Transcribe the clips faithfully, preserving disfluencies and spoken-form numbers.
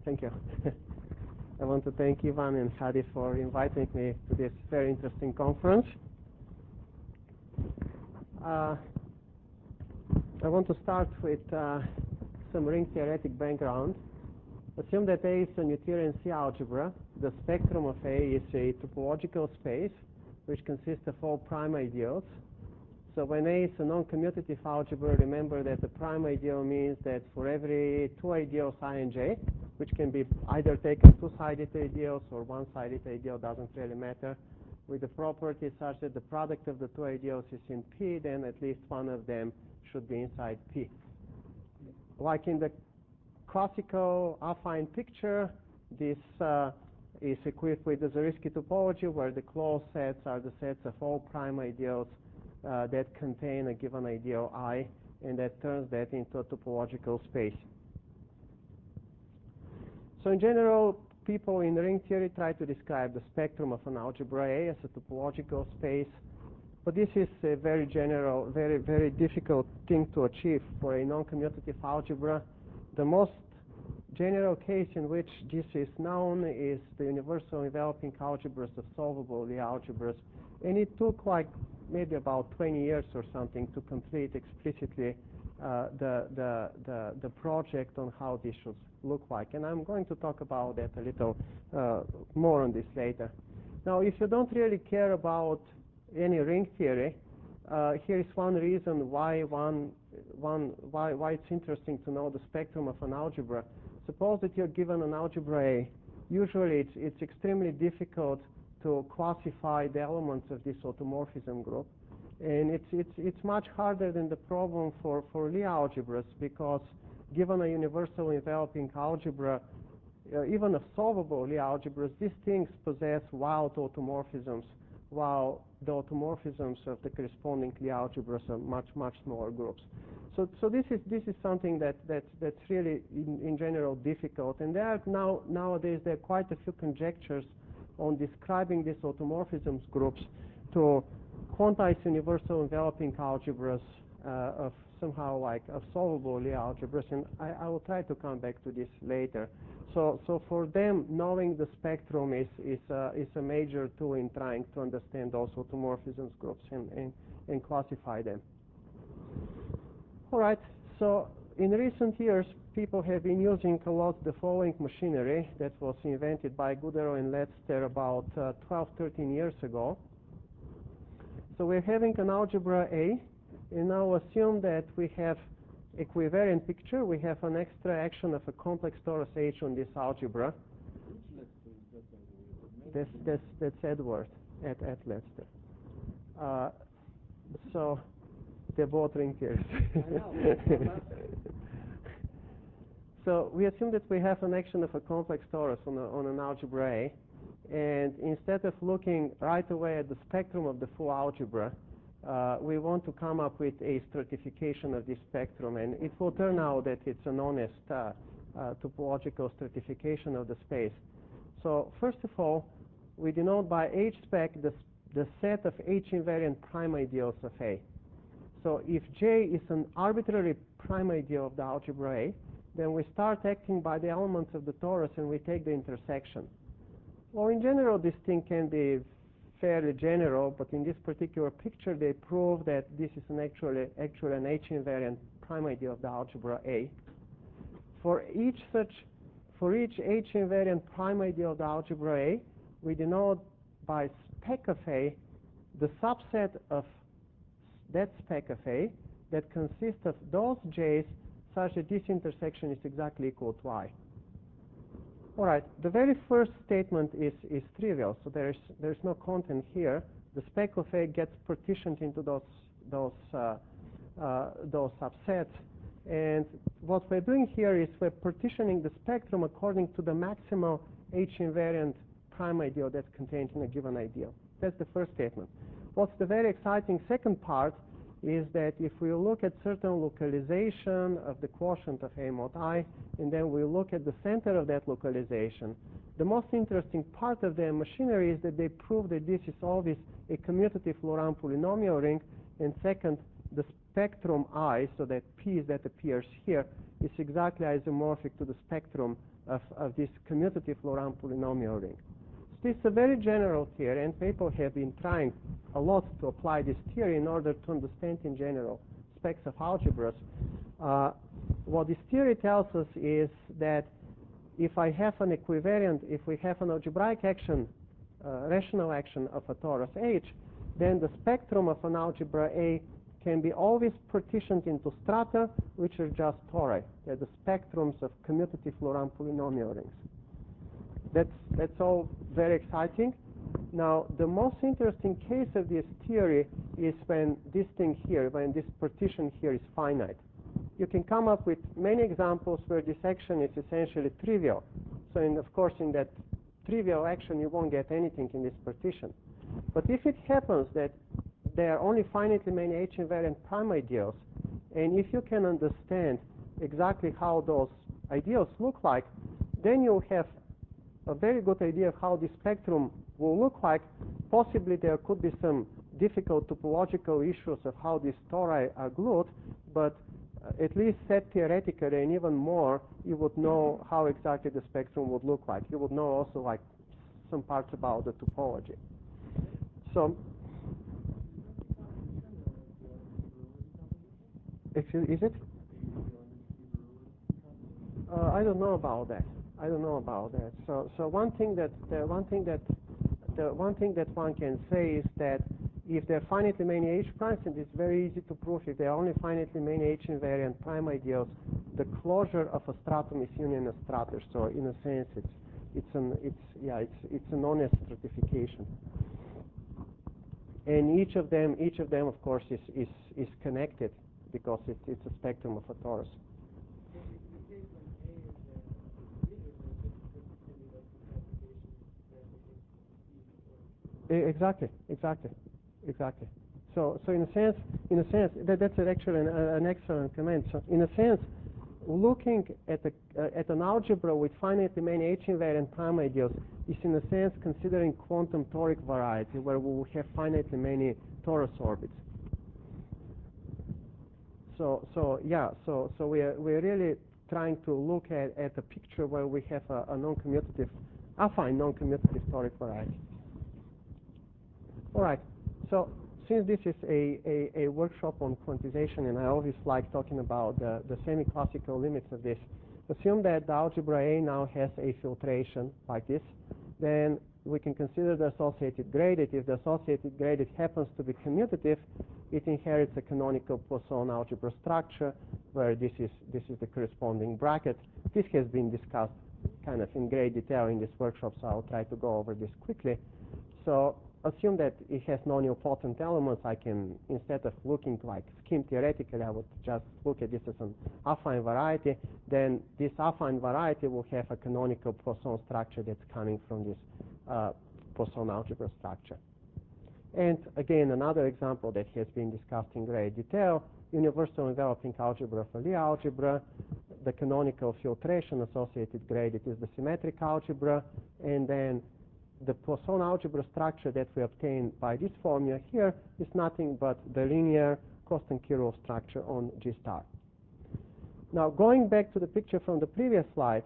Thank you. I want to thank Ivan and Hadi for inviting me to this very interesting conference. Uh, I want to start with uh, some ring theoretic background. Assume that A is a Noetherian C algebra. The spectrum of A is a topological space which consists of all prime ideals. So when A is a non-commutative algebra, remember that the prime ideal means that for every two ideals I and J, which can be either taken two-sided ideals or one-sided ideal, doesn't really matter, with the property such that the product of the two ideals is in P, then at least one of them should be inside P. Like in the classical affine picture, this uh, is equipped with the Zariski topology, where the closed sets are the sets of all prime ideals uh, that contain a given ideal I, and that turns that into a topological space. So in general, people in ring theory try to describe the spectrum of an algebra A as a topological space, but this is a very general, very, very difficult thing to achieve for a non-commutative algebra. The most general case in which this is known is the universal enveloping algebras of solvable Lie algebras, and it took like maybe about twenty years or something to complete explicitly uh, the, the, the, the project on how this should look like. And I'm going to talk about that a little uh, more on this later. Now, if you don't really care about any ring theory, uh, here is one reason why, one, one, why, why it's interesting to know the spectrum of an algebra. Suppose that you're given an algebra A. Usually it's, it's extremely difficult to classify the elements of this automorphism group. And it's, it's, it's much harder than the problem for, for Lie algebras, because given a universal enveloping algebra, uh, even of solvable Lie algebras, these things possess wild automorphisms, while the automorphisms of the corresponding Lie algebras are much, much smaller groups. So, so this is this is something that, that that's really in, in general difficult. And there are now nowadays there are quite a few conjectures on describing these automorphisms groups to quantized universal enveloping algebras uh, of somehow like of solvable Lie algebras, and I, I will try to come back to this later. So, so for them, knowing the spectrum is is uh, is a major tool in trying to understand those automorphisms groups and, and and classify them. All right. So in recent years, people have been using a lot the following machinery that was invented by Goodero and Letzter about uh, twelve, thirteen years ago. So we're having an algebra A, and now assume that we have equivariant picture. We have an extra action of a complex torus H on this algebra. That's, that's, that's Edward at, at Letzter. Uh, so they're both ring theorists. So we assume that we have an action of a complex torus on, a, on an algebra A. And instead of looking right away at the spectrum of the full algebra, uh, we want to come up with a stratification of this spectrum. And it will turn out that it's an honest uh, uh, topological stratification of the space. So first of all, we denote by H spec the, the set of H invariant prime ideals of A. So if J is an arbitrary prime ideal of the algebra A, then we start acting by the elements of the torus and we take the intersection. Well, in general, this thing can be fairly general, but in this particular picture, they prove that this is an actually, actually an H-invariant prime ideal of the algebra A. For each such, for each H-invariant prime ideal of the algebra A, we denote by spec of A the subset of that spec of A that consists of those J's such that this intersection is exactly equal to I. All right, the very first statement is, is trivial, so there's, there's no content here. The spec of A gets partitioned into those, those, uh, uh, those subsets. And what we're doing here is we're partitioning the spectrum according to the maximal H-invariant prime ideal that's contained in a given ideal. That's the first statement. What's the very exciting second part is that if we look at certain localization of the quotient of A mod I, and then we look at the center of that localization, the most interesting part of their machinery is that they prove that this is always a commutative Laurent polynomial ring, and second, the spectrum I, so that piece that appears here, is exactly isomorphic to the spectrum of, of this commutative Laurent polynomial ring. So this is a very general theory, and people have been trying a lot to apply this theory in order to understand in general specs of algebras. Uh, what this theory tells us is that if I have an equivariant, if we have an algebraic action, uh, rational action of a torus H, then the spectrum of an algebra A can be always partitioned into strata, which are just tori. They're the spectrums of commutative Laurent polynomial rings. That's, that's all very exciting. Now, the most interesting case of this theory is when this thing here, when this partition here is finite. You can come up with many examples where this action is essentially trivial. So, in, of course, in that trivial action, you won't get anything in this partition. But if it happens that there are only finitely many H-invariant prime ideals, and if you can understand exactly how those ideals look like, then you'll have a very good idea of how the spectrum will look like. Possibly there could be some difficult topological issues of how these tori are glued, but uh, at least set theoretically and even more, you would know how exactly the spectrum would look like. You would know also like some parts about the topology. So, excuse, is it? Uh, I don't know about that. I don't know about that. So, so one thing that the one thing that the one thing that one can say is that if there are finitely many H primes, and it's very easy to prove, if there are only finitely many H invariant prime ideals, the closure of a stratum is union of strata. So, in a sense, it's it's an it's yeah it's it's an honest stratification. And each of them, each of them, of course, is is is connected because it, it's a spectrum of a torus. Exactly, exactly, exactly. So, so in a sense, in a sense, that, that's actually an, an excellent comment. So, in a sense, looking at a, uh, at an algebra with finitely many H-invariant prime ideals is, in a sense, considering quantum toric variety, where we will have finitely many torus orbits. So, so yeah, so so we are we're really trying to look at at a picture where we have a, a non-commutative, affine non-commutative toric variety. All right. So since this is a, a, a workshop on quantization, and I always like talking about the, the semi-classical limits of this, assume that the algebra A now has a filtration like this, then we can consider the associated gradient. If the associated gradient happens to be commutative, it inherits a canonical Poisson algebra structure, where this is, this is the corresponding bracket. This has been discussed kind of in great detail in this workshop, so I'll try to go over this quickly. So assume that it has non-nilpotent elements. I can, instead of looking like scheme theoretically, I would just look at this as an affine variety. Then this affine variety will have a canonical Poisson structure that's coming from this uh, Poisson algebra structure. And again, another example that has been discussed in great detail, universal enveloping algebra for Lie algebra. The canonical filtration associated gradient is the symmetric algebra, and then the Poisson algebra structure that we obtain by this formula here is nothing but the linear Kosten-Kirov structure on G star. Now, going back to the picture from the previous slide,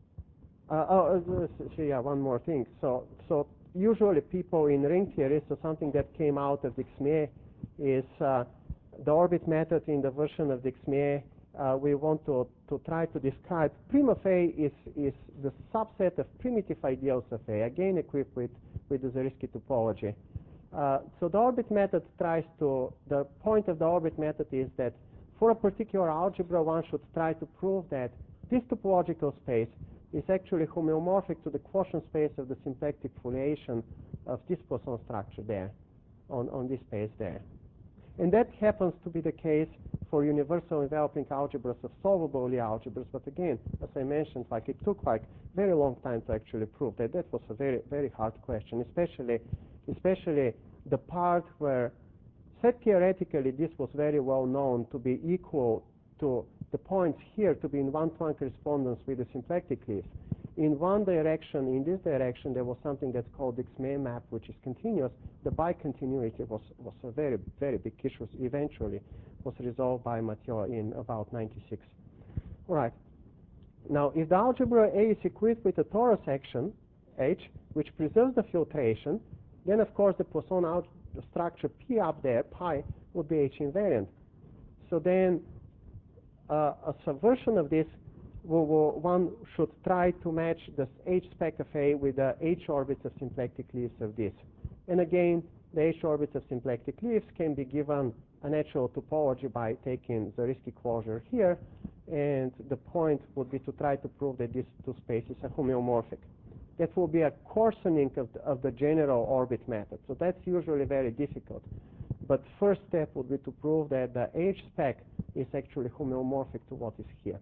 uh, oh, uh, yeah, one more thing. So, so usually people in ring theory, so something that came out of Dixmier is uh, the orbit method in the version of Dixmier. Uh, we want to, to try to describe prim of A is, is the subset of primitive ideals of A, again equipped with, with the Zariski topology. Uh, so the orbit method tries to, the point of the orbit method is that for a particular algebra, one should try to prove that this topological space is actually homeomorphic to the quotient space of the symplectic foliation of this Poisson structure there, on, on this space there. And that happens to be the case for universal enveloping algebras of solvable Lie algebras. But again, as I mentioned, like it took like very long time to actually prove that. That was a very, very hard question, especially, especially the part where, said theoretically, this was very well known to be equal to the points here to be in one-to-one correspondence with the symplectic leaves. in one direction, in this direction, there was something that's called X-May map, which is continuous. The bicontinuity was, was a very, very big issue. Eventually was resolved by Mathieu in about ninety-six. All right. Now, if the algebra A is equipped with a torus action, H, which preserves the filtration, then, of course, the Poisson structure P up there, pi, would be H invariant. So then uh, a subversion of this, will, will, one should try to match the H spec of A with the H orbits of symplectic leaves of this. And again, the H orbits of symplectic leaves can be given a natural topology by taking the risky closure here, and the point would be to try to prove that these two spaces are homeomorphic. That will be a coarsening of the, of the general orbit method. So that's usually very difficult. But first step would be to prove that the H spec is actually homeomorphic to what is here.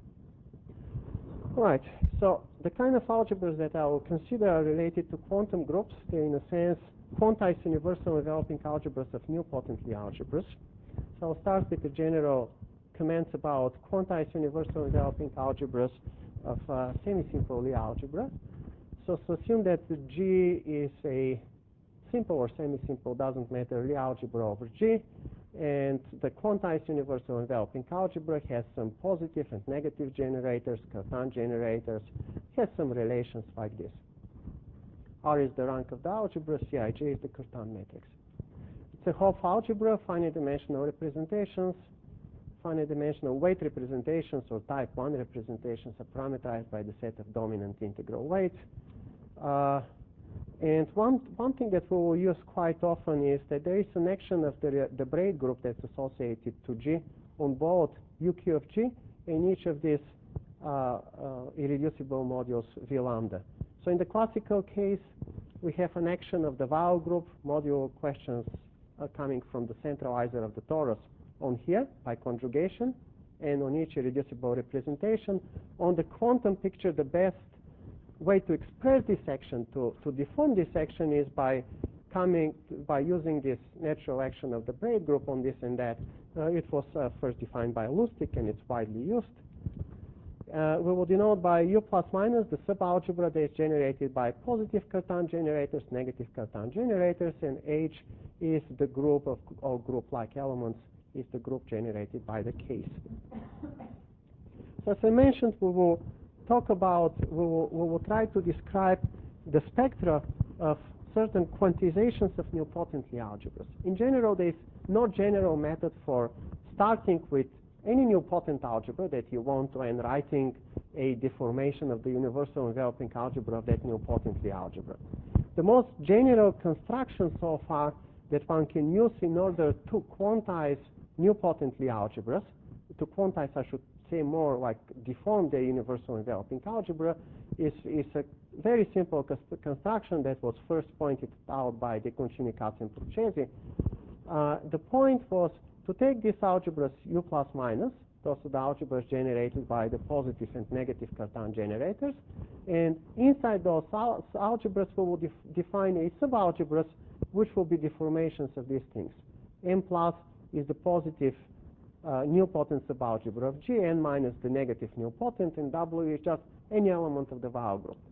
All right, so the kind of algebras that I will consider are related to quantum groups. They're, in a sense, quantized universal enveloping algebras of nilpotently algebras. So I'll start with the general comments about quantized universal enveloping algebras of uh, semi-simple Lie algebra. So, so assume that the G is a simple or semi-simple, doesn't matter, Lie algebra over G, and the quantized universal enveloping algebra has some positive and negative generators, Cartan generators, has some relations like this. R is the rank of the algebra, Cij is the Cartan matrix. It's a Hopf algebra, finite dimensional representations, finite dimensional weight representations or type one representations are parameterized by the set of dominant integral weights. Uh, and one, one thing that we will use quite often is that there is an action of the, the braid group that's associated to G on both U Q of G and each of these uh, uh, irreducible modules V lambda. So in the classical case, we have an action of the Weyl group, modulo questions are coming from the centralizer of the torus on here by conjugation, and on each irreducible representation. On the quantum picture, the best way to express this action, to, to deform this action, is by coming to, by using this natural action of the braid group on this and that. Uh, it was uh, first defined by Lustig, and it's widely used. Uh, we will denote by U plus minus the subalgebra that is generated by positive Cartan generators, negative Cartan generators, and H is the group of all group-like elements, is the group generated by the case. So as I mentioned, we will talk about, we will, we will try to describe the spectra of certain quantizations of nilpotently algebras. In general, there is no general method for starting with any nilpotent algebra that you want to and writing a deformation of the universal enveloping algebra of that nilpotently algebra. The most general construction so far that one can use in order to quantize nilpotently algebras, to quantize, I should say more like deform the universal enveloping algebra, is, is a very simple construction that was first pointed out by De Concini, Katz, and Procesi. Uh, the point was to take these algebras U plus minus, those are the algebras generated by the positive and negative Cartan generators, and inside those al algebras we will def define a subalgebras which will be deformations of these things. M plus is the positive uh, nilpotent subalgebra of G, N minus the negative nilpotent, and W is just any element of the Weyl group.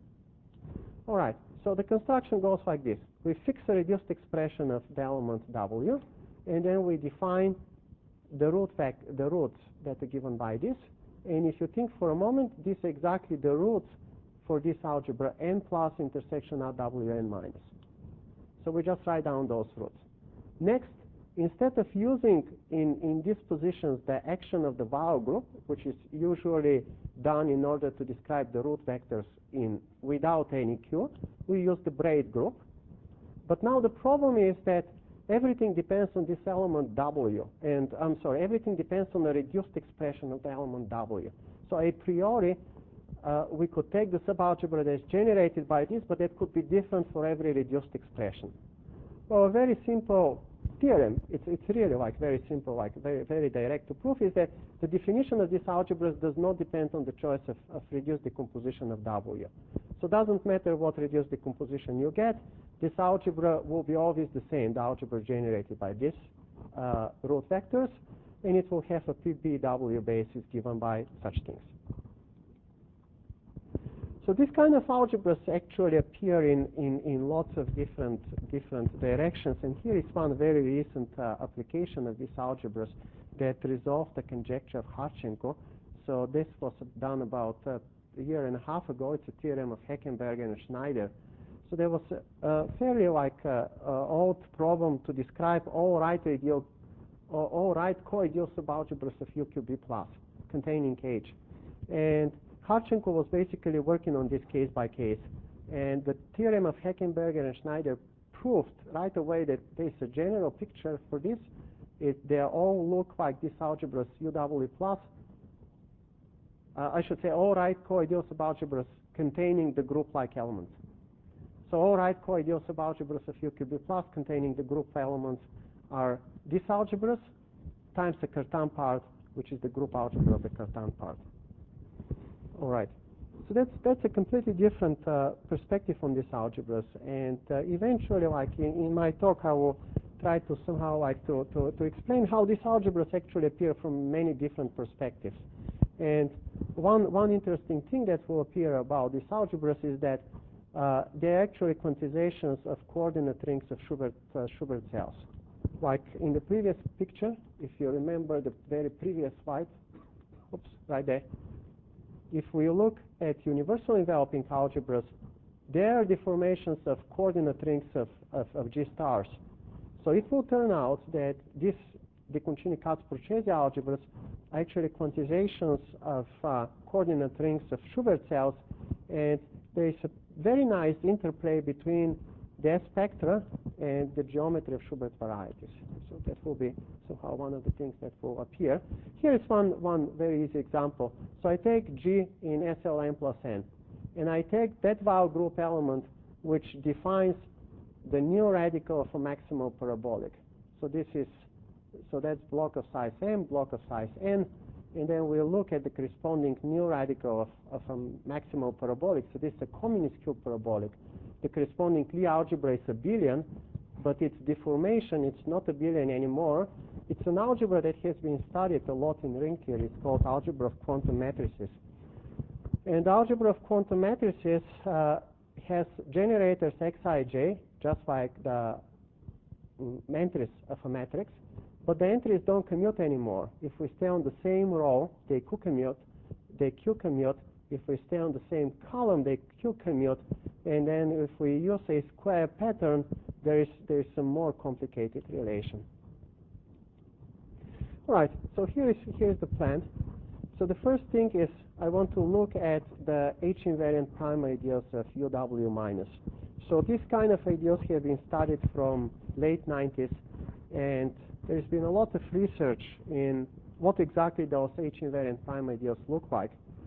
All right, so the construction goes like this. We fix a reduced expression of the element W, and then we define the root fact, the roots that are given by this. And if you think for a moment, these are exactly the roots for this algebra N plus intersection R W N minus. So we just write down those roots. Next, instead of using in, in these positions the action of the Weyl group, which is usually done in order to describe the root vectors in without any Q, we use the braid group. But now the problem is that everything depends on this element W, and I'm sorry, everything depends on a reduced expression of the element W. So a priori, uh, we could take the subalgebra that is generated by this, but it could be different for every reduced expression. Well, a very simple theorem, it's, it's really like very simple, like very, very direct to prove, is that the definition of these algebras does not depend on the choice of, of reduced decomposition of W. So it doesn't matter what reduced decomposition you get, this algebra will be always the same, the algebra generated by these uh, root vectors, and it will have a P B W basis given by such things. So this kind of algebras actually appear in, in, in lots of different, different directions. And here is one very recent uh, application of these algebras that resolved the conjecture of Harchenko. So this was done about uh, a year and a half ago. It's a theorem of Heckenberger and Schneider. So there was a, a fairly like uh, uh, old problem to describe all right ideal, all, all right co-ideal subalgebras of U Q B plus containing H. And Harchenko was basically working on this case by case. And the theorem of Heckenberger and Schneider proved right away that there's a general picture for this. It, they all look like these algebras U W plus. Uh, I should say all right co-ideal subalgebras containing the group-like elements. So all right co-ideal subalgebras of U Q B plus containing the group elements are these algebras times the Cartan part, which is the group algebra of the Cartan part. All right. So that's that's a completely different uh, perspective on these algebras, and uh, eventually, like in, in my talk, I will try to somehow like to, to, to explain how these algebras actually appear from many different perspectives. And one one interesting thing that will appear about these algebras is that uh, they're actually quantizations of coordinate rings of Schubert uh, Schubert cells. Like in the previous picture, if you remember the very previous slide, oops, right there. If we look at universal enveloping algebras, they are deformations of coordinate rings of, of, of G stars. So it will turn out that these de Concini-Katz-Procesi algebras are actually quantizations of uh, coordinate rings of Schubert cells, and there is a very nice interplay between the S spectra and the geometry of Schubert varieties. So that will be somehow one of the things that will appear. Here is one, one very easy example. So I take G in S L N plus N, and I take that Weyl group element which defines the new radical of a maximal parabolic. So this is, so that's block of size M, block of size N, and then we'll look at the corresponding new radical of, of a maximal parabolic. So this is a communist cube parabolic. The corresponding Lie algebra is a billion, but its deformation, it's not a billion anymore. It's an algebra that has been studied a lot in ring theory. It's called algebra of quantum matrices. And the algebra of quantum matrices uh, has generators xij, just like the mm, entries of a matrix, but the entries don't commute anymore. If we stay on the same row, they co-commute, they q-commute. If we stay on the same column, they q-commute. And then if we use a square pattern, there is, there is some more complicated relation. All right, so here is, here is the plan. So the first thing is I want to look at the H-invariant prime ideals of U W minus. So these kind of ideals have been studied from late nineties, and there's been a lot of research in what exactly those H-invariant prime ideals look like.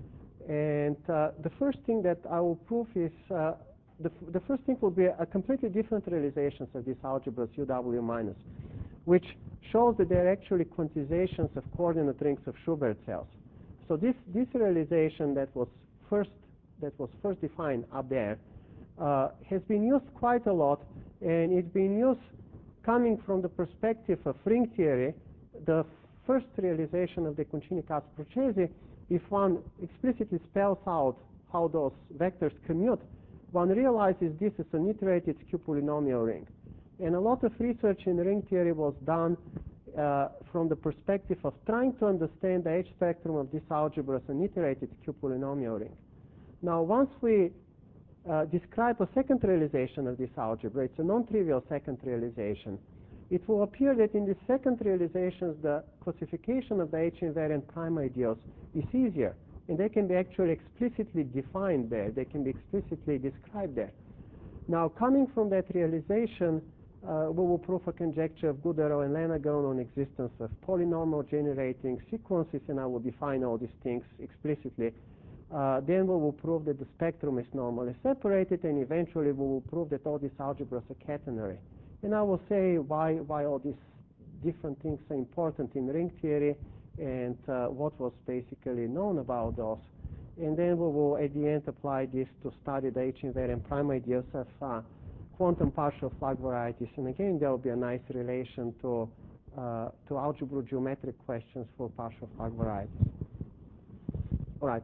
And uh, the first thing that I will prove is, uh, the, f the first thing will be a completely different realizations of these algebras U W minus, which shows that they're actually quantizations of coordinate rings of Schubert cells. So this, this realization that was first, that was first defined up there uh, has been used quite a lot, and it's been used coming from the perspective of ring theory. The first realization of the Concini-Katz-Procesi, if one explicitly spells out how those vectors commute, one realizes this is an iterated skew-polynomial ring. And a lot of research in ring theory was done uh, from the perspective of trying to understand the H spectrum of this algebra as an iterated skew-polynomial ring. Now, once we uh, describe a second realization of this algebra, it's a non-trivial second realization, it will appear that in the second realization, the classification of the H-invariant prime ideals is easier, and they can be actually explicitly defined there. They can be explicitly described there. Now, coming from that realization, uh, we will prove a conjecture of Goodero and Lanagan on existence of polynomial generating sequences, and I will define all these things explicitly. Uh, then we will prove that the spectrum is normally separated, and eventually we will prove that all these algebras are catenary. And I will say why, why all these different things are important in ring theory and uh, what was basically known about those. And then we will, at the end, apply this to study the H-invariant prime ideals of uh, quantum partial Flach varieties. And again, there will be a nice relation to, uh, to algebra geometric questions for partial Flach varieties. All right.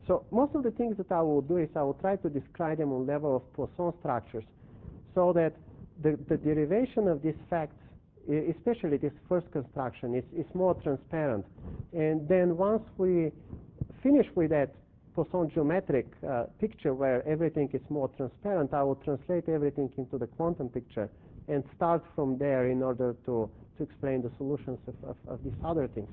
So most of the things that I will do is I will try to describe them on level of Poisson structures, so that the, the derivation of these facts, especially this first construction, is, is more transparent. And then once we finish with that Poisson geometric uh, picture where everything is more transparent, I will translate everything into the quantum picture and start from there in order to, to explain the solutions of, of, of these other things.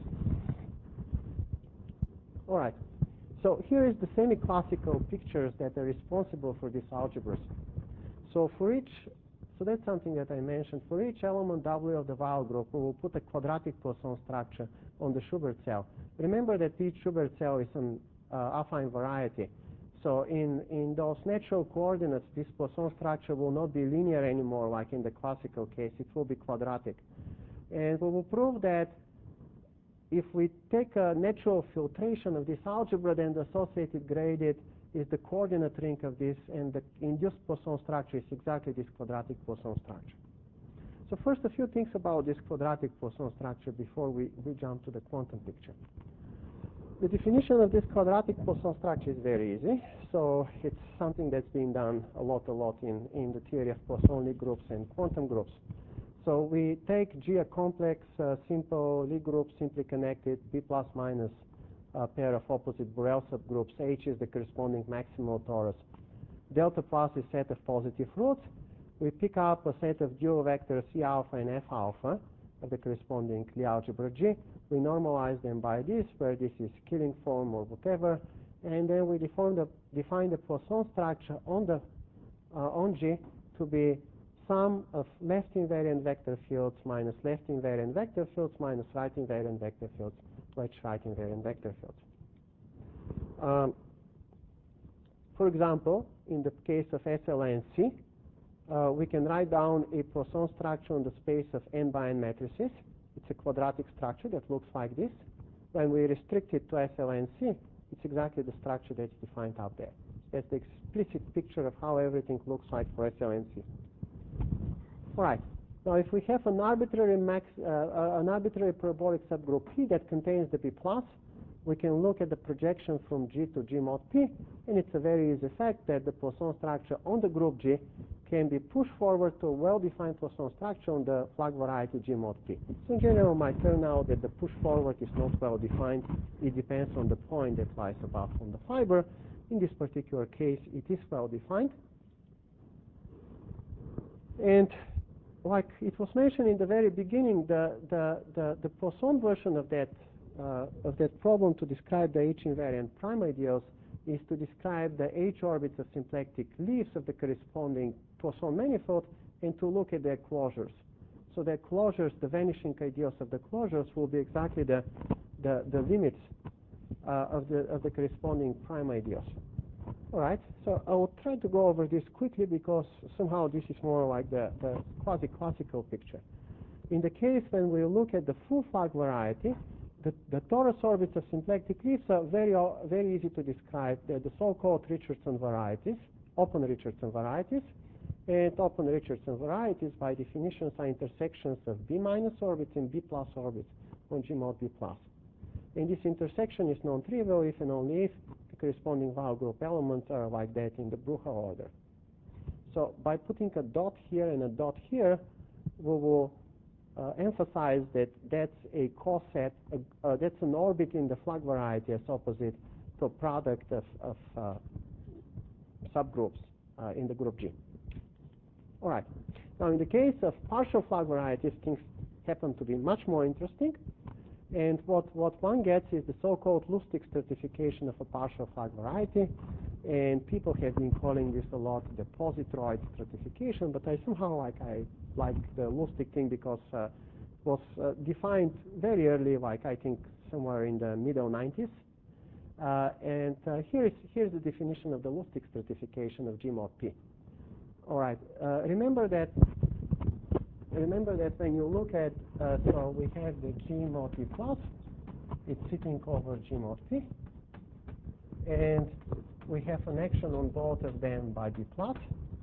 All right. So here is the semi-classical pictures that are responsible for these algebras. So for each, so that's something that I mentioned. For each element W of the Weyl group, we will put a quadratic Poisson structure on the Schubert cell. Remember that each Schubert cell is an uh, affine variety. So in, in those natural coordinates, this Poisson structure will not be linear anymore like in the classical case. It will be quadratic. And we will prove that if we take a natural filtration of this algebra, then the associated gradient is the coordinate ring of this, and the induced Poisson structure is exactly this quadratic Poisson structure. So first, a few things about this quadratic Poisson structure before we, we jump to the quantum picture. The definition of this quadratic Poisson structure is very easy. So it's something that's been done a lot, a lot in, in the theory of Poisson Lie groups and quantum groups. So we take G a complex, uh, simple Lie group, simply connected, B plus minus a pair of opposite Borel subgroups. H is the corresponding maximal torus. Delta plus is set of positive roots. We pick up a set of dual vectors C alpha and F alpha of the corresponding Lie algebra G. We normalize them by this, where this is Killing form or whatever, and then we define the, define the Poisson structure on the uh, on G to be sum of left invariant vector fields minus left invariant vector fields minus right invariant vector fields, which right invariant vector fields. Um, for example, in the case of S L N C, uh, we can write down a Poisson structure on the space of n by n matrices. It's a quadratic structure that looks like this. When we restrict it to S L N C, it's exactly the structure that's defined out there. That's the explicit picture of how everything looks like for S L N C. All right. Now, if we have an arbitrary max, uh, uh, an arbitrary parabolic subgroup P that contains the P plus, we can look at the projection from G to G mod P, and it's a very easy fact that the Poisson structure on the group G can be pushed forward to a well-defined Poisson structure on the Flach variety G mod P. So in general, it might turn out that the push forward is not well-defined. It depends on the point that lies above from the fiber. In this particular case, it is well-defined. And like it was mentioned in the very beginning, the, the, the, the Poisson version of that, uh, of that problem to describe the H-invariant prime ideals is to describe the H-orbits of symplectic leaves of the corresponding Poisson manifold and to look at their closures. So the closures, the vanishing ideals of the closures will be exactly the, the, the limits uh, of, the, of the corresponding prime ideals. All right, so I will try to go over this quickly because somehow this is more like the, the quasi-classical picture. In the case when we look at the full Flach variety, the, the torus orbits of symplectic leaves are very, very easy to describe. They're the so-called Richardson varieties, open Richardson varieties. And open Richardson varieties, by definition, are intersections of B minus orbits and B plus orbits on G mod B plus. And this intersection is non-trivial if and only if the corresponding Weyl group elements are like that in the Brucha order. So by putting a dot here and a dot here, we will uh, emphasize that that's a coset, uh, uh, that's an orbit in the Flach variety as opposite to a product of, of uh, subgroups uh, in the group G. All right. Now, in the case of partial Flach varieties, things happen to be much more interesting. And what, what one gets is the so-called Lustig stratification of a partial Flach variety. And people have been calling this a lot the positroid stratification, but I somehow like I like the Lustig thing because uh, it was uh, defined very early, like I think somewhere in the middle nineties. Uh, and uh, here is here's the definition of the Lustig stratification of G mod P. All right. Uh, remember that. Remember that when you look at, uh, so we have the G mod P plus, it's sitting over G mod P, and we have an action on both of them by B plus,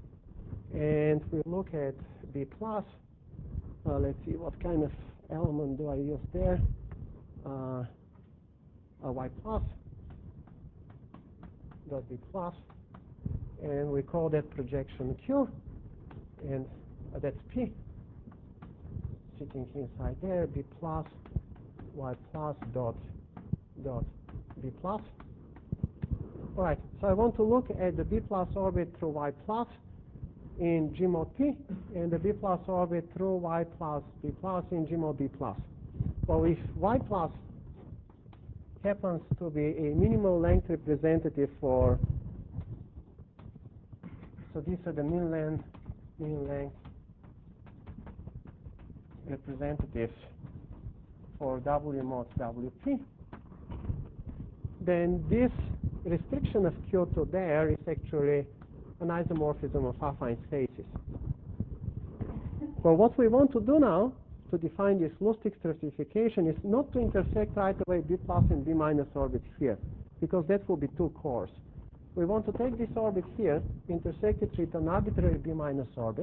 and we look at B plus. Uh, let's see what kind of element do I use there. Uh, a Y plus. dot B plus, and we call that projection Q, and uh, that's P sitting inside there, B plus, Y plus dot dot B plus. All right, so I want to look at the B plus orbit through Y plus in G mod P, and the B plus orbit through Y plus B plus in G mod B plus. Well, if Y plus happens to be a minimal length representative for, so these are the mean length, mean length representatives for W mod W P, then this restriction of Q to there is actually an isomorphism of affine spaces. Well, what we want to do now to define this Lustig stratification is not to intersect right away B plus and B minus orbits here, because that will be too coarse. We want to take this orbit here, intersect it with an arbitrary B minus orbit,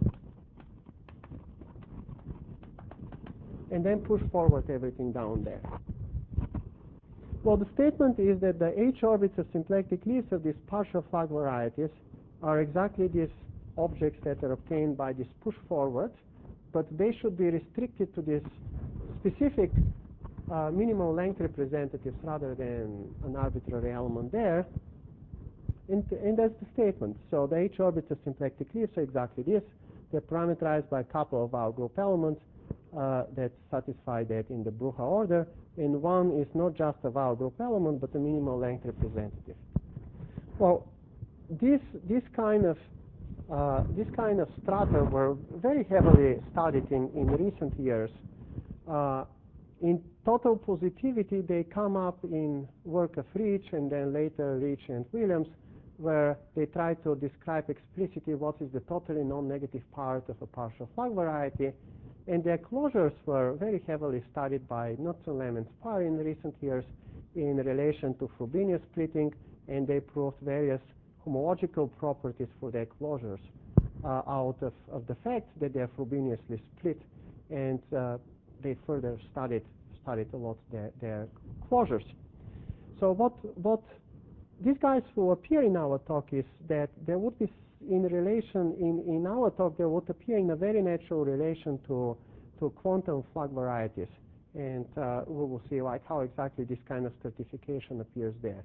and then push forward everything down there. Well, the statement is that the H orbits of symplectic leaves of these partial Flagg varieties are exactly these objects that are obtained by this push forward, but they should be restricted to this specific uh, minimal length representatives rather than an arbitrary element there. And, and that's the statement. So the H orbits of symplectic leaves are exactly this. They're parameterized by a couple of our group elements uh, that satisfy that in the Brucha order. And one is not just a Weyl group element, but a minimal length representative. Well, this this kind of uh, this kind of strata were very heavily studied in, in recent years. Uh, in total positivity, they come up in work of Rich and then later Rich and Williams, where they try to describe explicitly what is the totally non-negative part of a partial Flagg variety. And their closures were very heavily studied by Knudsen, and Spar in recent years in relation to Frobenius splitting, and they proved various homological properties for their closures uh, out of, of the fact that they are Frobeniusly split, and uh, they further studied studied a lot their, their closures. So what what these guys will appear in our talk is that there would be in relation, in, in our talk, there would appear in a very natural relation to, to quantum Flagg varieties. And uh, we will see like how exactly this kind of stratification appears there.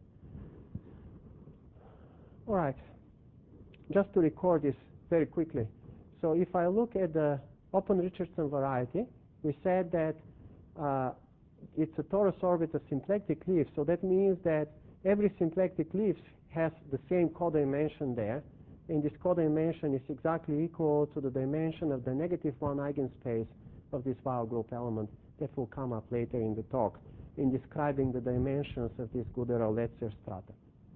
All right. Just to record this very quickly. So if I look at the open Richardson variety, we said that uh, it's a torus orbit of symplectic leaf. So that means that every symplectic leaf has the same codimension there. And this codimension is exactly equal to the dimension of the negative one eigenspace of this Weyl group element. That will come up later in the talk in describing the dimensions of this Goodero-Letzier strata.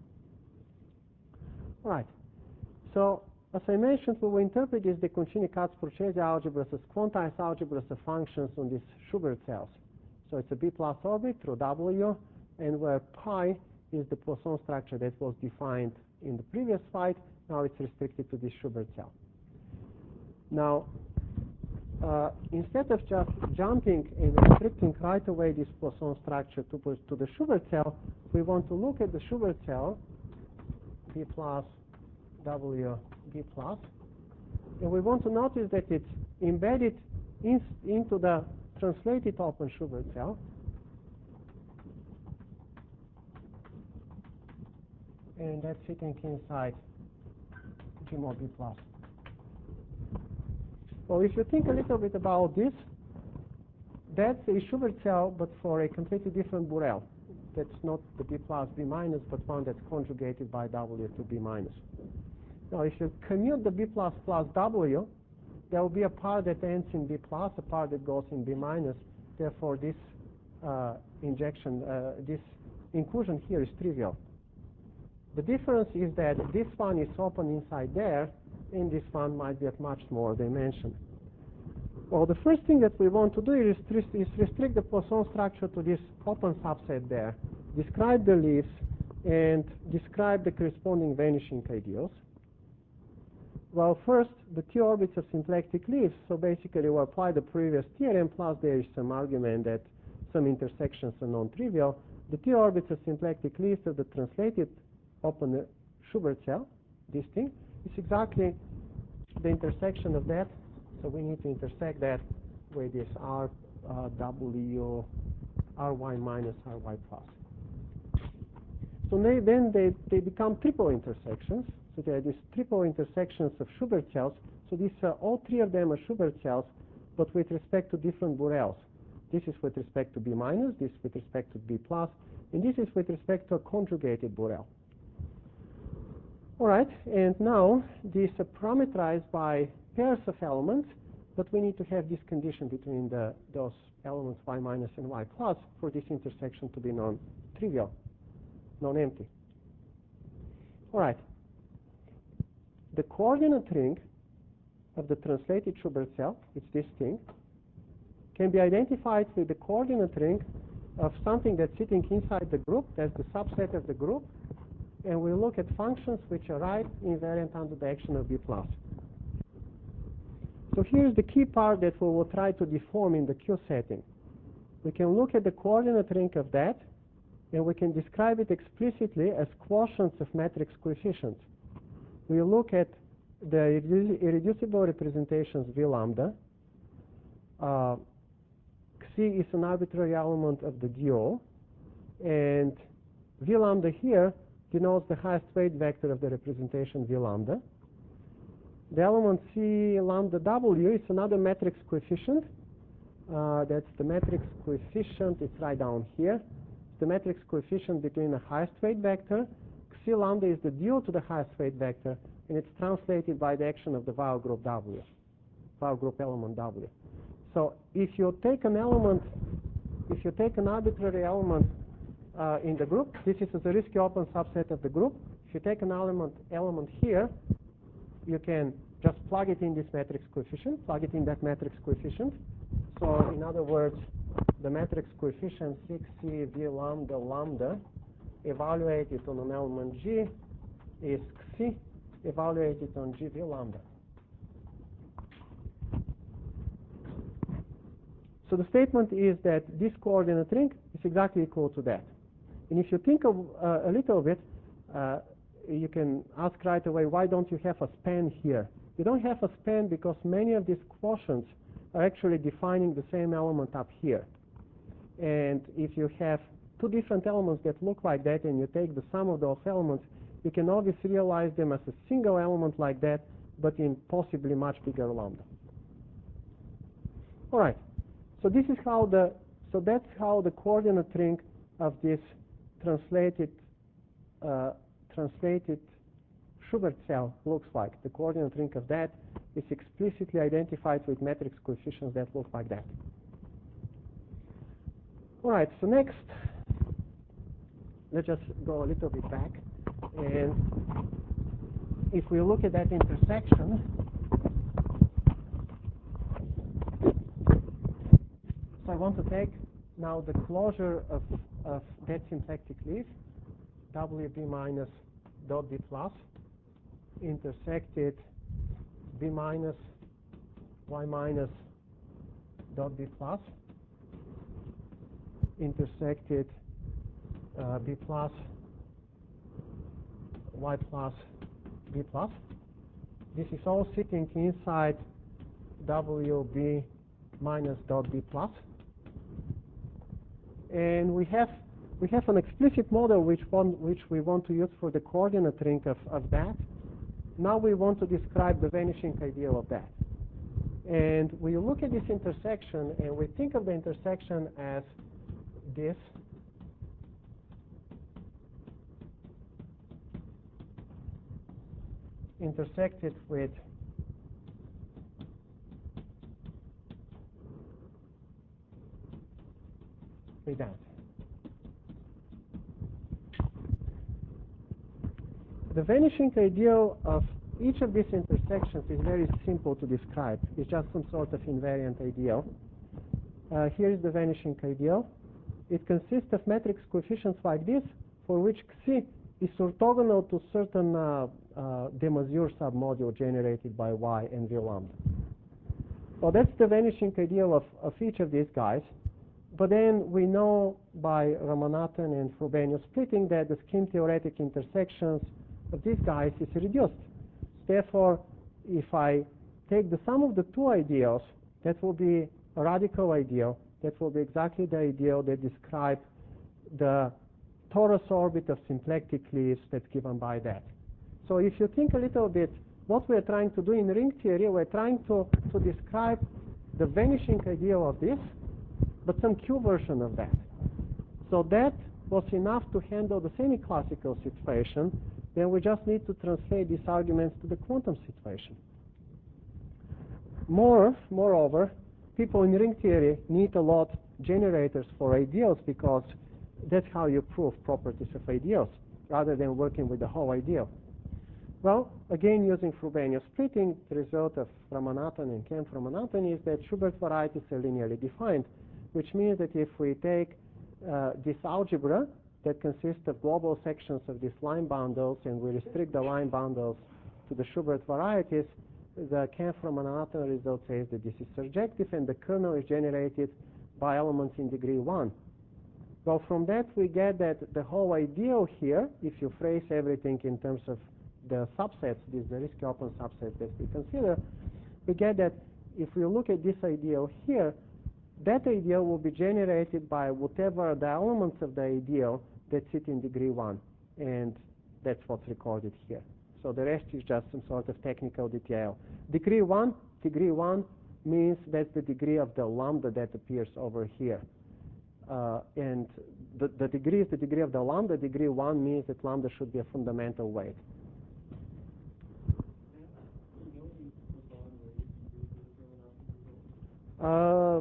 All right. So as I mentioned, we will interpret these de Concini-Katz-Procesi algebras as quantized algebras of functions on these Schubert cells. So it's a B plus orbit through W, and where pi is the Poisson structure that was defined in the previous slide. Now it's restricted to this Schubert cell. Now, uh, instead of just jumping and restricting right away this Poisson structure to, to the Schubert cell, we want to look at the Schubert cell, B plus, W, B plus, and we want to notice that it's embedded in, into the translated open Schubert cell. And that's sitting inside G mod B plus. Well, if you think a little bit about this, that's a Schubert cell, but for a completely different Borel. That's not the B plus B minus, but one that's conjugated by W to B minus. Now, if you commute the B plus plus W, there will be a part that ends in B plus, a part that goes in B minus. Therefore, this uh, injection, uh, this inclusion here is trivial. The difference is that this one is open inside there, and this one might be at much more dimension. Well, the first thing that we want to do is, is restrict the Poisson structure to this open subset there, describe the leaves, and describe the corresponding vanishing ideals. Well, first, the T orbits of symplectic leaves, so basically we apply the previous theorem, plus there is some argument that some intersections are non-trivial. The T orbits of symplectic leaves of the translated open Schubert cell, this thing, is exactly the intersection of that. So we need to intersect that with this R uh, W Ry minus Ry plus. So they, then they, they become triple intersections. So there are these triple intersections of Schubert cells. So these uh, all three of them are Schubert cells, but with respect to different Borels. This is with respect to B minus, this with respect to B plus, and this is with respect to a conjugated Borel. All right, and now these are parameterized by pairs of elements, but we need to have this condition between the, those elements Y minus and Y plus for this intersection to be non-trivial, non-empty. All right. The coordinate ring of the translated Schubert cell, it's this thing, can be identified with the coordinate ring of something that's sitting inside the group, that's the subset of the group, and we look at functions which are right invariant under the action of B plus. So here's the key part that we will try to deform in the Q setting. We can look at the coordinate ring of that, and we can describe it explicitly as quotients of matrix coefficients. We look at the irreducible representations V lambda. Uh, Xi is an arbitrary element of the dual, and V lambda here denotes the highest weight vector of the representation V lambda. The element C lambda W is another matrix coefficient. Uh, that's the matrix coefficient, it's right down here. The matrix coefficient between the highest weight vector. Xi lambda is the dual to the highest weight vector, and it's translated by the action of the Weyl group W, Weyl group element W. So if you take an element, if you take an arbitrary element uh, in the group, this is a Zariski open subset of the group. If you take an element element here, you can just plug it in this matrix coefficient, plug it in that matrix coefficient. So in other words, the matrix coefficient six C V lambda lambda evaluated on an element G is Xi evaluated on G V lambda. So the statement is that this coordinate ring is exactly equal to that. And if you think of uh, a little bit, uh, you can ask right away, why don't you have a span here? You don't have a span because many of these quotients are actually defining the same element up here. And if you have two different elements that look like that and you take the sum of those elements, you can always realize them as a single element like that, but in possibly much bigger lambda. All right. So this is how the so that's how the coordinate ring of this translated uh, translated Schubert cell looks like. The coordinate ring of that is explicitly identified with matrix coefficients that look like that. All right. So next, let's just go a little bit back, and if we look at that intersection. So I want to take now the closure of, of that symplectic leaf, W B minus dot B plus, intersected B minus Y minus dot B plus, intersected uh, B plus Y plus B plus. This is all sitting inside W B minus dot B plus. And we have we have an explicit model which one which we want to use for the coordinate ring of, of that. Now we want to describe the vanishing ideal of that. And we look at this intersection and we think of the intersection as this. Intersected with with that. The vanishing ideal of each of these intersections is very simple to describe. It's just some sort of invariant ideal. Uh, here is the vanishing ideal. It consists of matrix coefficients like this, for which Xi is orthogonal to certain uh, uh, de Mazur submodule generated by Y and V lambda. So that's the vanishing ideal of, of each of these guys. But then we know by Ramanathan and Frobenius splitting that the scheme-theoretic intersections of these guys is reduced. Therefore, if I take the sum of the two ideals, that will be a radical ideal. That will be exactly the ideal that describes the torus orbit of symplectic leaves that's given by that. So if you think a little bit, what we're trying to do in ring theory, we're trying to, to describe the vanishing ideal of this, but some Q version of that. So that was enough to handle the semi-classical situation. Then we just need to translate these arguments to the quantum situation. More, moreover, people in ring theory need a lot generators for ideals because that's how you prove properties of ideals, rather than working with the whole ideal. Well, again, using Frobenius splitting, the result of Ramanathan and Kempf-Ramanathan is that Schubert varieties are linearly defined, which means that if we take uh, this algebra that consists of global sections of these line bundles and we restrict the line bundles to the Schubert varieties, the Kempf-Ramanathan result says that this is surjective and the kernel is generated by elements in degree one. Well, from that we get that the whole ideal here, if you phrase everything in terms of the subsets, these the risky open subsets that we consider, we get that if we look at this ideal here, that ideal will be generated by whatever the elements of the ideal that sit in degree one, and that's what's recorded here. So the rest is just some sort of technical detail. Degree one, degree one means that's the degree of the lambda that appears over here. Uh, and the, the degree is the degree of the lambda. Degree one means that lambda should be a fundamental weight. Uh,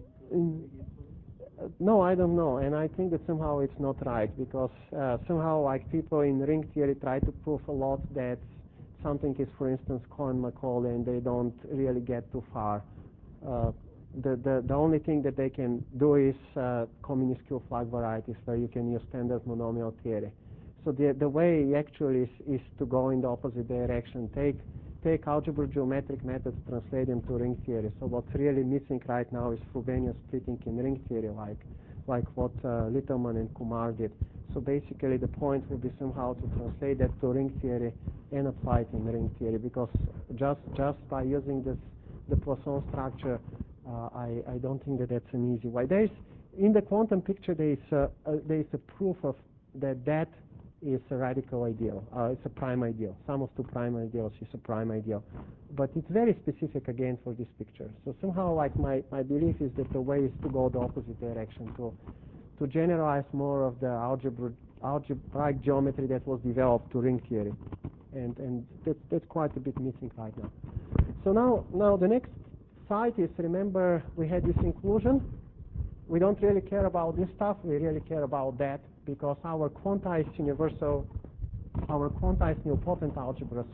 no, I don't know, and I think that somehow it's not right, because uh, somehow like people in ring theory try to prove a lot that something is, for instance, Cohen-Macaulay, and they don't really get too far. Uh, the, the, the only thing that they can do is uh, co-minuscule flag varieties, where you can use standard monomial theory. So the, the way actually is, is to go in the opposite direction. Take Take algebra geometric methods, translate them to ring theory. So what's really missing right now is Frobenius splitting in ring theory, like like what uh, Littleman and Kumar did. So basically the point will be somehow to translate that to ring theory and apply it in ring theory, because just just by using this the Poisson structure, uh, I, I don't think that that's an easy way. There is, in the quantum picture, there is a, a, there is a proof of that that is a radical ideal. Uh, it's a prime ideal. Sum of two prime ideals is a prime ideal. But it's very specific again for this picture. So somehow like my, my belief is that the way is to go the opposite direction, to to generalize more of the algebra algebraic geometry that was developed to ring theory. And and that, that's quite a bit missing right now. So now now the next side is, remember we had this inclusion. We don't really care about this stuff, we really care about that, because our quantized universal, our quantized nilpotent algebras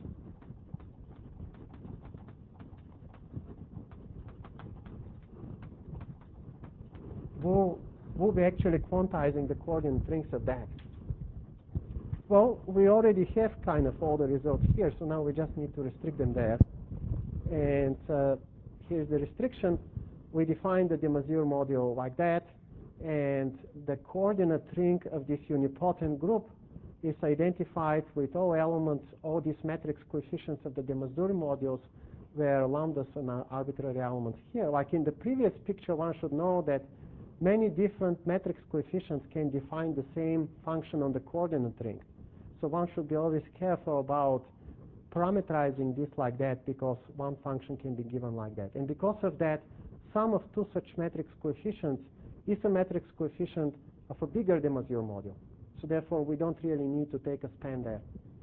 will, will be actually quantizing the coordinate rings of that. Well, we already have kind of all the results here, so now we just need to restrict them there. And uh, here's the restriction. We define the de Mazur module like that, and the coordinate ring of this unipotent group is identified with all elements, all these matrix coefficients of the de Mazur modules, where lambdas are arbitrary elements here. Like in the previous picture, one should know that many different matrix coefficients can define the same function on the coordinate ring. So one should be always careful about parameterizing this like that, because one function can be given like that. And because of that, sum of two such matrix coefficients is a matrix coefficient of a bigger de Mazur module. So therefore, we don't really need to take a span there.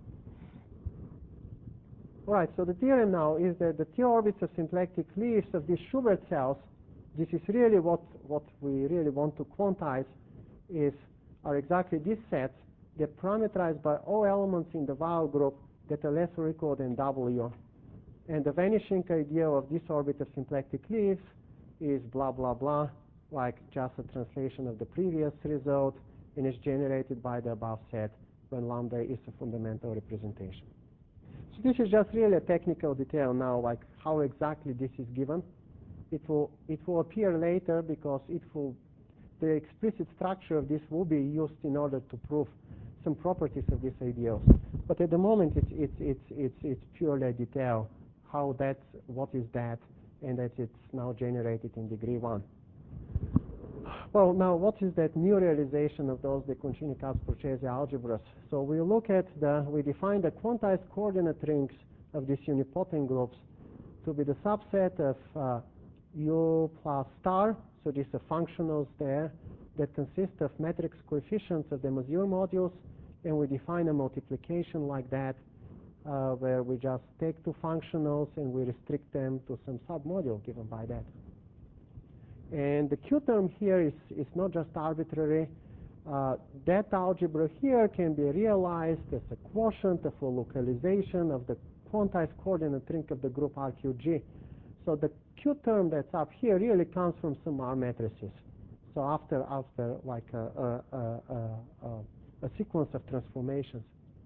All right, so the theorem now is that the T orbits of symplectic leaves of these Schubert cells, this is really what, what we really want to quantize, is, are exactly these sets that parameterized by all elements in the Weyl group that are less or equal than W. And the vanishing ideal of this orbit of symplectic leaves is blah, blah, blah, like just a translation of the previous result, and is generated by the above set when lambda is a fundamental representation. So this is just really a technical detail now, like how exactly this is given. It will, it will appear later, because it will the explicit structure of this will be used in order to prove some properties of these ideals. But at the moment, it's it's it's it's it's purely a detail how that, what is that, and that it's now generated in degree one. Well, now what is that new realization of those de Concini-Katz-Borchesi algebras? So we look at the, we define the quantized coordinate rings of these unipotent groups to be the subset of uh, U plus star, so these are functionals there that consist of matrix coefficients of the Mazur modules, and we define a multiplication like that uh, where we just take two functionals and we restrict them to some submodule given by that. And the Q term here is, is not just arbitrary. Uh, that algebra here can be realized as a quotient of a localization of the quantized coordinate ring of the group R Q G. So the Q term that's up here really comes from some R matrices. So after, after like a, a, a, a, a sequence of transformations.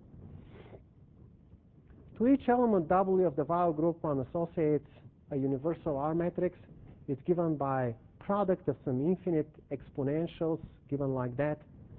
To each element W of the Weyl group, one associates a universal R matrix. It's given by product of some infinite exponentials given like that.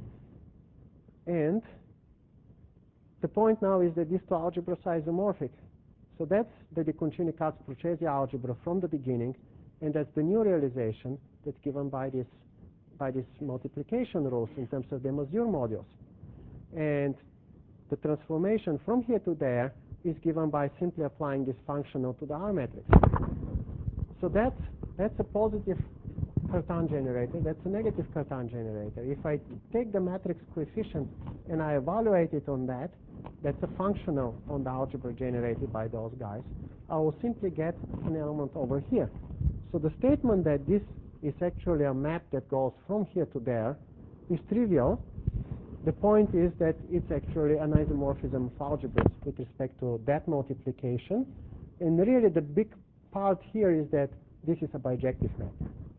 And the point now is that these two algebras are isomorphic. So that's the de Concini-Katz-Borchesi algebra from the beginning, and that's the new realization that's given by this by this multiplication rules in terms of the Mazur modules. And the transformation from here to there is given by simply applying this functional to the R matrix. So that's that's a positive Cartan generator, that's a negative Cartan generator. If I take the matrix coefficient and I evaluate it on that, that's a functional on the algebra generated by those guys, I will simply get an element over here. So the statement that this is actually a map that goes from here to there is trivial. The point is that it's actually an isomorphism of algebras with respect to that multiplication. And really the big part here is that this is a bijective map.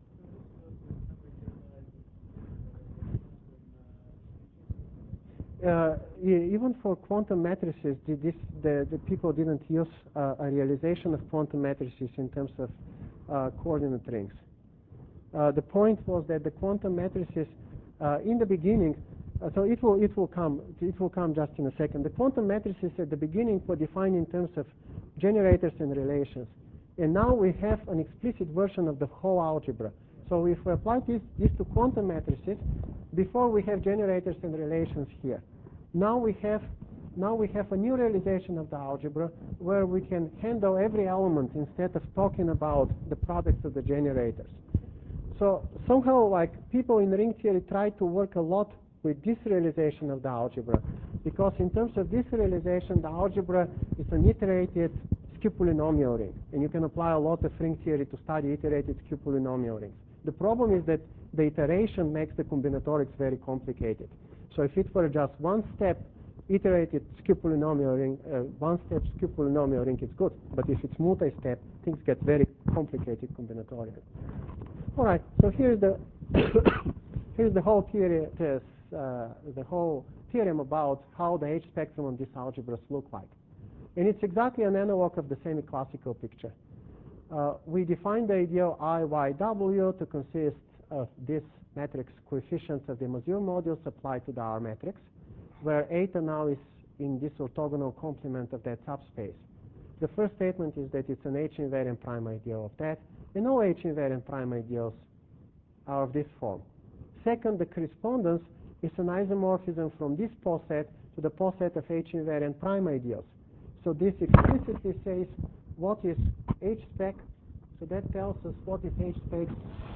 Uh, even for quantum matrices, the, this, the, the people didn't use uh, a realization of quantum matrices in terms of uh, coordinate rings. Uh, the point was that the quantum matrices, uh, in the beginning, uh, so it will it will come it will come just in a second. The quantum matrices at the beginning were defined in terms of generators and relations, and now we have an explicit version of the whole algebra. So if we apply this, this to quantum matrices, before we have generators and relations here. Now we have now we have a new realization of the algebra where we can handle every element instead of talking about the products of the generators. So somehow, like, people in ring theory try to work a lot with this realization of the algebra, because in terms of this realization, the algebra is an iterated skew polynomial ring, and you can apply a lot of ring theory to study iterated skew polynomial rings. The problem is that the iteration makes the combinatorics very complicated. So if it were just one step iterated skew polynomial ring, uh, one step skew polynomial ring is good. But if it's multi-step, things get very complicated combinatorially. All right. So here's the here's the whole theory, uh, the whole theorem about how the H spectrum on these algebras look like, and it's exactly an analog of the semi-classical picture. Uh, we define the ideal I Y W to consist of this matrix coefficients of the Mazur modules applied to the R matrix, where eta now is in this orthogonal complement of that subspace. The first statement is that it's an H invariant prime ideal of that, and all H invariant prime ideals are of this form. Second, the correspondence is an isomorphism from this poset to the poset of H invariant prime ideals. So this explicitly says what is H spec, so that tells us what is H spec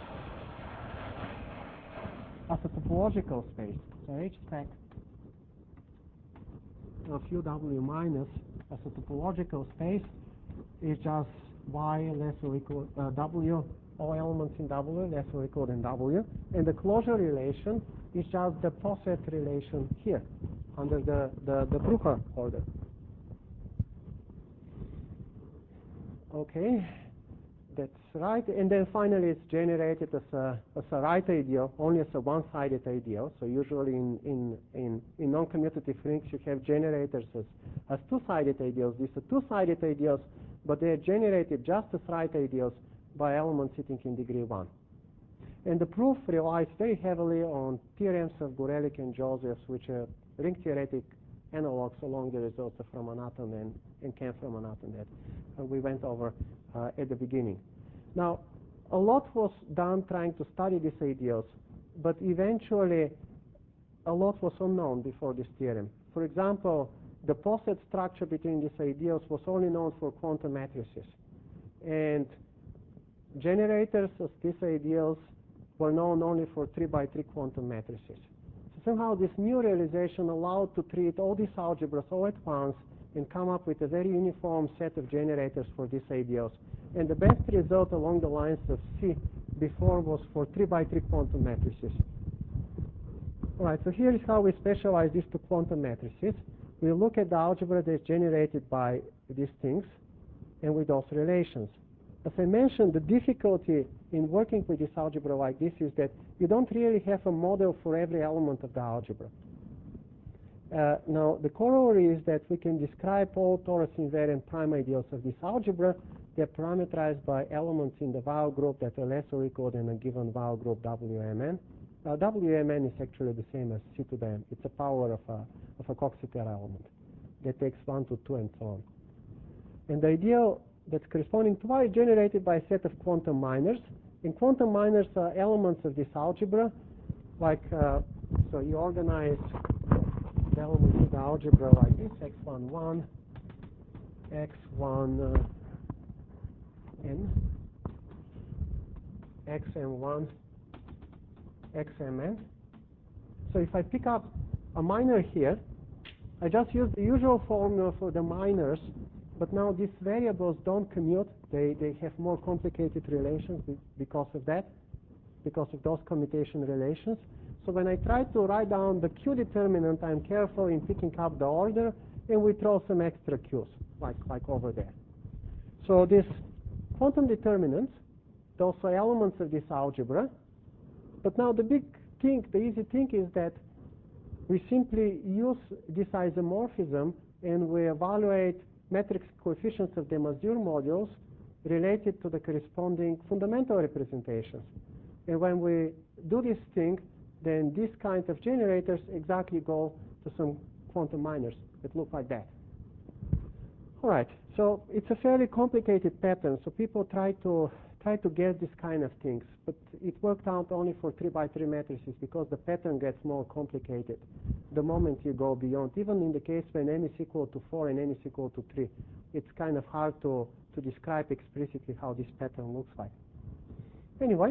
as a topological space. So H spec of U W minus as a topological space is just Y less or equal uh, W, all elements in W less or equal than W, and the closure relation is just the poset relation here under the, the, the Brucher order. Okay, that's right. And then finally it's generated as a, as a right ideal, only as a one-sided ideal. So usually in, in, in, in non-commutative rings you have generators as, as two-sided ideals. These are two-sided ideals, but they are generated just as right ideals by elements sitting in degree one. And the proof relies very heavily on theorems of Gurelik and Josephs, which are ring-theoretic analogs along the results of Ramanathan and, and Ken Ramanathan that uh, we went over uh, at the beginning. Now, a lot was done trying to study these ideals, but eventually a lot was unknown before this theorem. For example, the poset structure between these ideals was only known for quantum matrices. And generators of these ideals were known only for three by three quantum matrices. So somehow this new realization allowed to treat all these algebras all at once and come up with a very uniform set of generators for these ideals. And the best result along the lines of C before was for three by three quantum matrices. All right, so here is how we specialize these two quantum matrices. We look at the algebra that's generated by these things and with those relations. As I mentioned, the difficulty in working with this algebra like this is that you don't really have a model for every element of the algebra. Uh, now, the corollary is that we can describe all torus invariant prime ideals of this algebra. They're parameterized by elements in the Weyl group that are less or equal than a given Weyl group W M N. Now, W M N is actually the same as C to the M. It's a power of a, of a Coxeter element that takes one to two and so on. And the ideal that's corresponding to Y is generated by a set of quantum minors. And quantum minors are elements of this algebra. Like, uh, so you organize the elements of the algebra like this, x one one, x one uh, n, x m one, x m n. So if I pick up a minor here, I just use the usual formula for the minors, but now these variables don't commute. They, they have more complicated relations because of that, because of those commutation relations. So when I try to write down the Q determinant, I'm careful in picking up the order, and we throw some extra Q's, like, like over there. So these quantum determinants, those are elements of this algebra. But now the big thing, the easy thing is that we simply use this isomorphism and we evaluate matrix coefficients of the Mazur modules related to the corresponding fundamental representations. And when we do this thing, then these kind of generators exactly go to some quantum minors that look like that. All right, so it's a fairly complicated pattern, so people try to try to guess this kind of things, but it worked out only for three by three matrices because the pattern gets more complicated the moment you go beyond. Even in the case when n is equal to four and n is equal to three, it's kind of hard to, to describe explicitly how this pattern looks like. Anyway.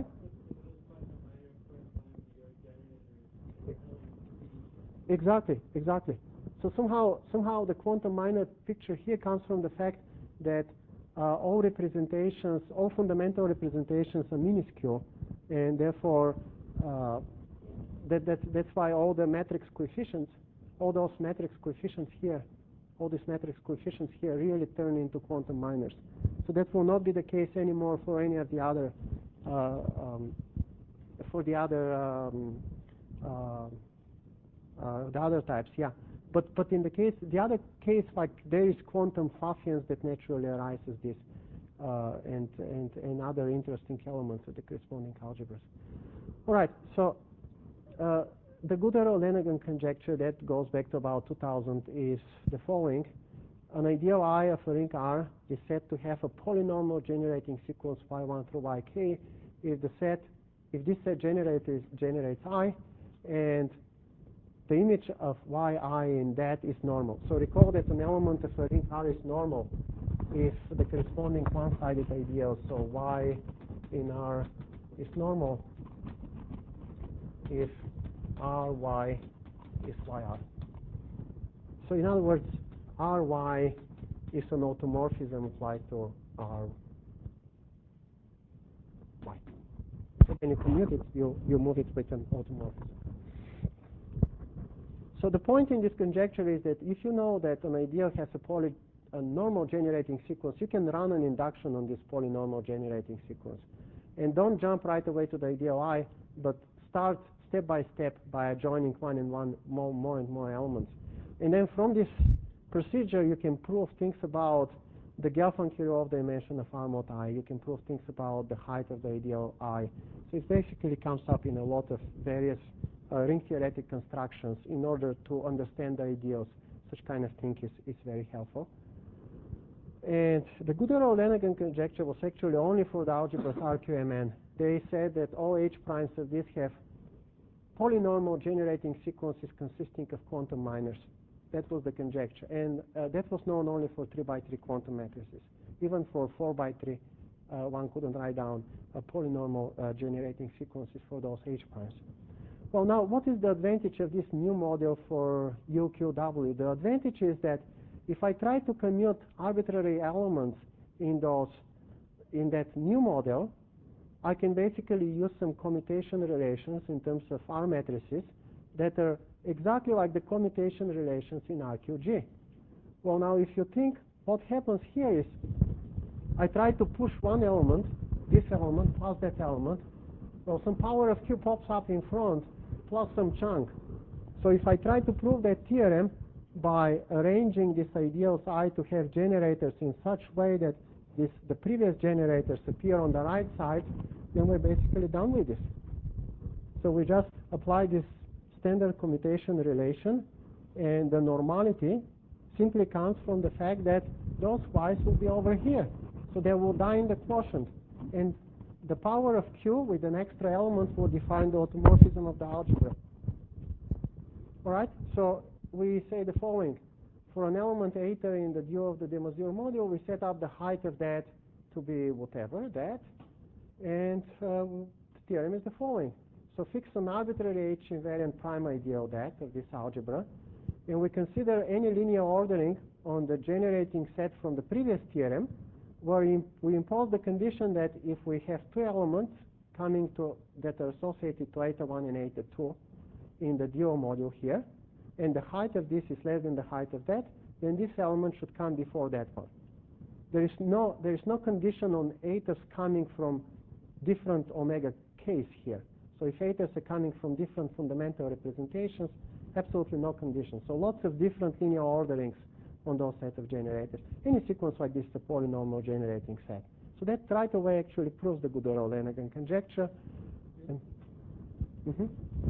Exactly, exactly. So somehow, somehow the quantum minor picture here comes from the fact that uh, all representations, all fundamental representations are minuscule, and therefore uh, that, that, that's why all the matrix coefficients, all those matrix coefficients here, all these matrix coefficients here really turn into quantum minors. So that will not be the case anymore for any of the other, uh, um, for the other. Um, uh, Uh, the other types, yeah. But but in the case, the other case, like there is quantum Pfaffians that naturally arises this, uh, and and and other interesting elements of the corresponding algebras. All right, so uh, the Goodero-Lanagan conjecture that goes back to about two thousand is the following: an ideal I of a ring R is said to have a polynomial generating sequence y one through yk if the set, if this set generates generates I, and the image of yi in that is normal. So recall that an element of a ring R is normal if the corresponding one-sided ideal, so y in R is normal if Ry is yr. So in other words, Ry is an automorphism applied to R y. So when you commute it, you, you move it with an automorphism. So the point in this conjecture is that if you know that an ideal has a, poly, a normal generating sequence, you can run an induction on this polynomial generating sequence. And don't jump right away to the ideal I, but start step by step by adjoining one and one more, more and more elements. And then from this procedure, you can prove things about the Gelfand-Kirchhoff dimension of R mod I. You can prove things about the height of the ideal I. So it basically comes up in a lot of various uh, ring theoretic constructions in order to understand the ideals. Such kind of thing is, is very helpful. And the Goodorow-Lanagan conjecture was actually only for the algebras R Q M N. They said that all H primes of this have polynormal generating sequences consisting of quantum minors. That was the conjecture. And uh, that was known only for three by three quantum matrices. Even for four by three, uh, one couldn't write down a polynormal uh, generating sequences for those H primes. Well, now, what is the advantage of this new model for U Q W? The advantage is that if I try to commute arbitrary elements in those, in that new model, I can basically use some commutation relations in terms of R matrices that are exactly like the commutation relations in R Q G. Well, now, if you think what happens here is I try to push one element, this element plus that element. Well, some power of Q pops up in front plus some chunk. So if I try to prove that theorem by arranging these ideals I to have generators in such way that this, the previous generators appear on the right side, then we're basically done with this. So we just apply this standard commutation relation, and the normality simply comes from the fact that those y's will be over here. So they will die in the quotient. And the power of Q with an extra element will define the automorphism of the algebra. All right? So we say the following. For an element eta in the duo of the de Maussure module, we set up the height of that to be whatever, that. And uh, the theorem is the following. So fix an arbitrary H invariant prime ideal that of this algebra. And we consider any linear ordering on the generating set from the previous theorem, where we impose the condition that if we have two elements coming to that are associated to eta one and eta two in the duo module here, and the height of this is less than the height of that, then this element should come before that one. There is no, there is no condition on etas coming from different omega k's here. So if etas are coming from different fundamental representations, absolutely no condition. So lots of different linear orderings on those set of generators. Any sequence like this is a polynomial generating set. So that right away actually proves the Goodorow-Lanagan conjecture. And, mm-hmm.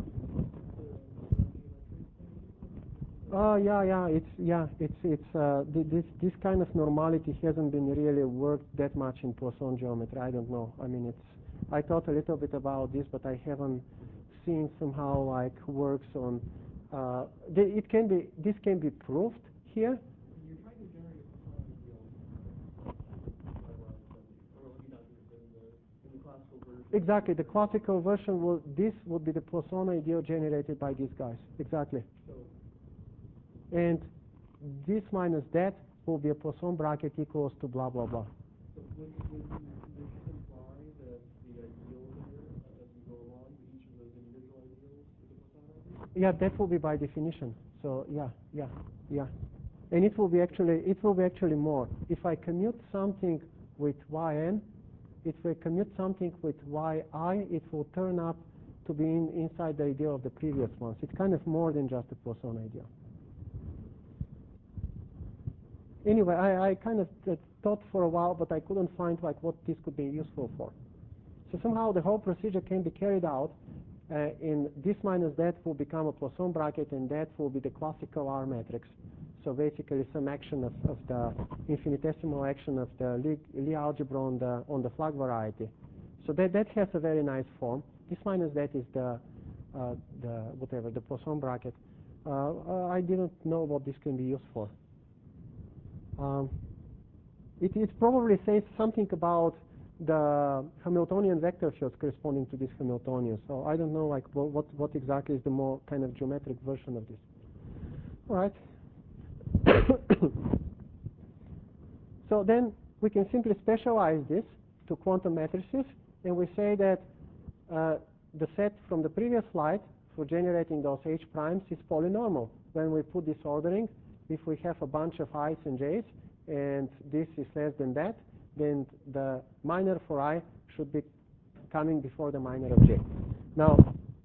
Oh yeah, yeah, it's yeah, it's it's uh, this this kind of normality hasn't been really worked that much in Poisson geometry. I don't know. I mean, it's I thought a little bit about this, but I haven't seen somehow like works on. Uh, the, it can be this can be proved here. You're trying to generate a in the classical version. Exactly, the classical version will this would be the Poisson ideal generated by these guys. Exactly. So, and this minus that will be a Poisson bracket equals to blah blah blah. so would, would, you, would you imply that the ideal here, uh, as we go along, each of those individual ideals is a Poisson ideal? Yeah, that will be by definition. So yeah, yeah, yeah. And it will be actually it will be actually more. If I commute something with yn, if I commute something with yi, it will turn up to be in, inside the ideal of the previous ones. It's kind of more than just a Poisson ideal. Anyway, I, I kind of uh, thought for a while, but I couldn't find like what this could be useful for. So somehow the whole procedure can be carried out. Uh, in this minus that will become a Poisson bracket, and that will be the classical R matrix. So basically, some action of, of the infinitesimal action of the Lie, Lie algebra on the on the Flach variety. So that that has a very nice form. This minus that is the uh, the whatever the Poisson bracket. Uh, uh, I didn't know what this can be used for. Um, it, it probably says something about the Hamiltonian vector fields corresponding to this Hamiltonian. So I don't know like what, what, what exactly is the more kind of geometric version of this. All right. So then we can simply specialize this to quantum matrices, and we say that uh, the set from the previous slide for generating those H primes is polynormal. When we put this ordering, if we have a bunch of i's and j's, and this is less than that, then the minor for I should be coming before the minor of j. Now,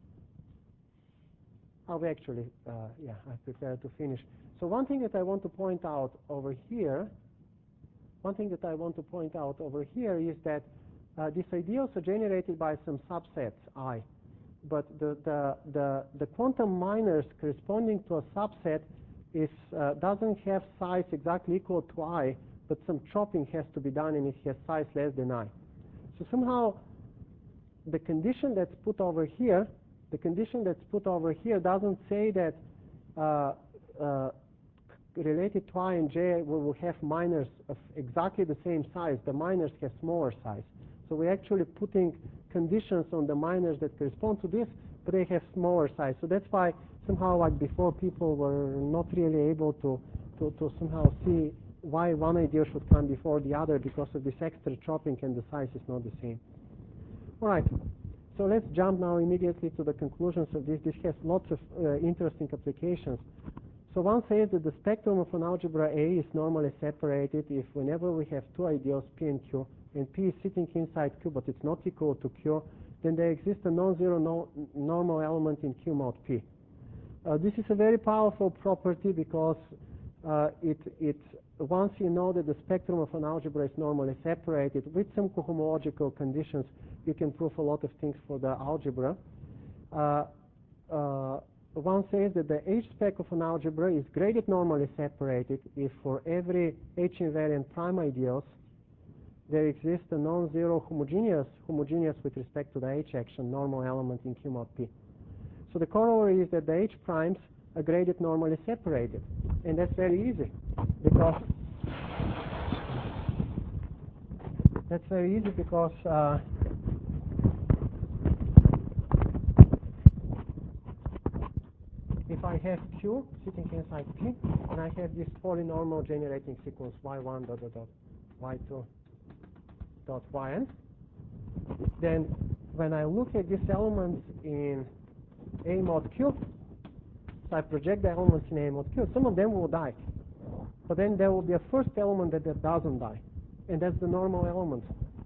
I'll actually, uh, yeah, I prepared to finish. So one thing that I want to point out over here one thing that I want to point out over here is that uh, these ideals are generated by some subsets I, but the the the, the quantum minors corresponding to a subset is uh, doesn't have size exactly equal to I, but some chopping has to be done, and it has size less than I. So somehow the condition that's put over here, the condition that's put over here doesn't say that uh, uh, related to I and J we will have minors of exactly the same size. The minors have smaller size. So we're actually putting conditions on the minors that correspond to this, but they have smaller size. So that's why somehow, like before, people were not really able to, to, to somehow see why one ideal should come before the other because of this extra chopping and the size is not the same. All right. So let's jump now immediately to the conclusions of this. This has lots of uh, interesting applications. So one says that the spectrum of an algebra A is normally separated if whenever we have two ideals P and Q, and P is sitting inside Q but it's not equal to Q, then there exists a non-zero no normal element in Q mod P. Uh, this is a very powerful property because uh, it, it, once you know that the spectrum of an algebra is normally separated with some cohomological conditions, you can prove a lot of things for the algebra. Uh, uh, one says that the H-spec of an algebra is graded normally separated if for every H-invariant prime ideals there exists a non-zero homogeneous, homogeneous with respect to the H-action normal element in Q mod P. So the corollary is that the H primes are graded normally separated, and that's very easy because that's very easy because uh, if I have Q sitting inside P, and I have this polynomial generating sequence y one dot dot dot y two dot yn, then when I look at these elements in A mod Q, so I project the elements in A mod Q, some of them will die. But then there will be a first element that, that doesn't die, and that's the normal element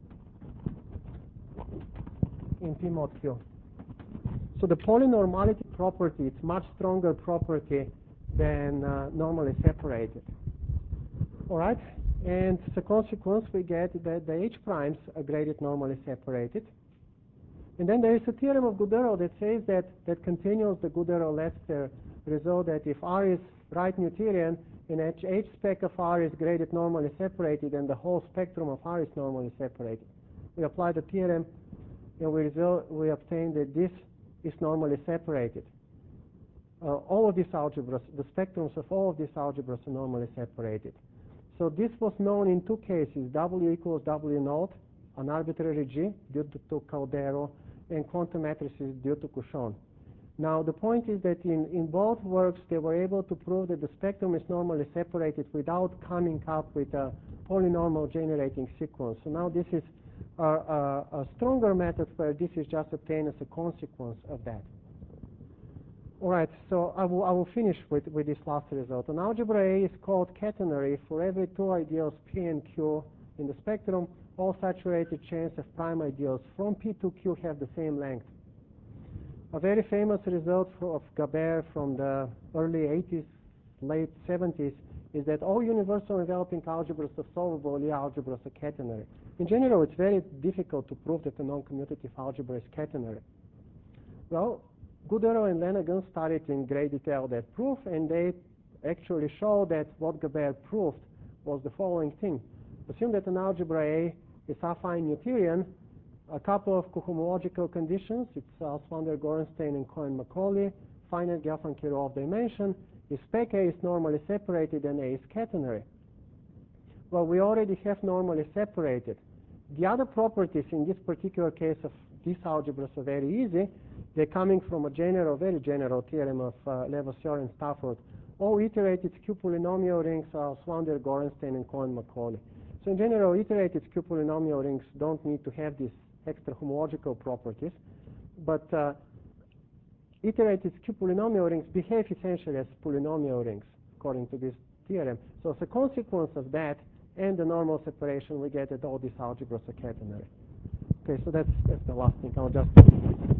in P mod Q. So the polynormality property, it's much stronger property than uh, normally separated. All right? And as a consequence, we get that the H primes are graded normally separated. And then there is a theorem of Goodero that says that, that continues the Goodero-Lester result that if R is right Noetherian and H, H spec of R is graded normally separated and the whole spectrum of R is normally separated. We apply the theorem and we, result, we obtain that this is normally separated. Uh, all of these algebras, the spectrums of all of these algebras are normally separated. So this was known in two cases, W equals W naught, an arbitrary G due to, to Caldero, and quantum matrices due to Cushon. Now the point is that in, in both works they were able to prove that the spectrum is normally separated without coming up with a polynomial generating sequence. So now this is a, a, a stronger method where this is just obtained as a consequence of that. All right, so I will, I will finish with, with this last result. An algebra A is called catenary for every two ideals P and Q in the spectrum. All saturated chains of prime ideals from P to Q have the same length. A very famous result for, of Gabert from the early eighties, late seventies, is that all universal enveloping algebras of solvable Lie algebras are catenary. In general, it's very difficult to prove that a non-commutative algebra is catenary. Well, Goodero and Lanagan studied in great detail that proof, and they actually showed that what Gabert proved was the following thing. Assume that an algebra A is affine Noetherian, a couple of cohomological conditions, it's Alsvander, Gorenstein, and Cohen-Macaulay, finite Gelfand-Kirov dimension, if spec A is normally separated and A is catenary. Well, we already have normally separated. The other properties in this particular case of these algebras are very easy. They're coming from a general, very general theorem of uh, Lavoisier and Stafford. All iterated skew polynomial rings are Alsvander, Gorenstein, and Cohen-Macaulay. So in general, iterated skew polynomial rings don't need to have these extra homological properties, but uh, iterated skew polynomial rings behave essentially as polynomial rings, according to this theorem. So as a consequence of that and the normal separation, we get that all these algebras are catenary. Okay, so that's, that's the last thing. I'll just